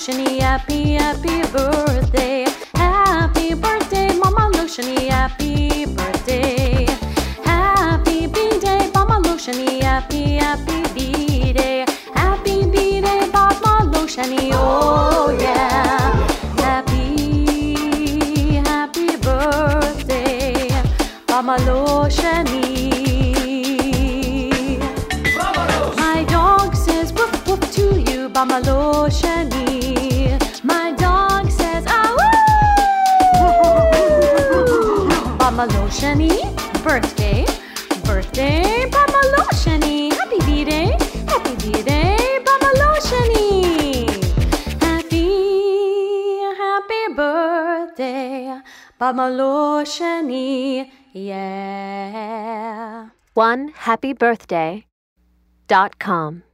Lotiony, happy, happy birthday. Happy birthday, Mama Lotiony, happy birthday. Happy B-Day, Mama Lotiony, happy, happy B-Day. Happy B-Day, Mama Lotiony, oh yeah. Happy, happy birthday, Mama Lotiony. My dog says woof woof to you, Mama Lotiony. My dog says ah woo. Mama Lotiony, birthday, birthday, Mama Lotiony. Happy B-Day, happy B-Day, Mama Lotiony. Happy, happy birthday, Mama Lotiony, yeah. OneHappyBirthday.com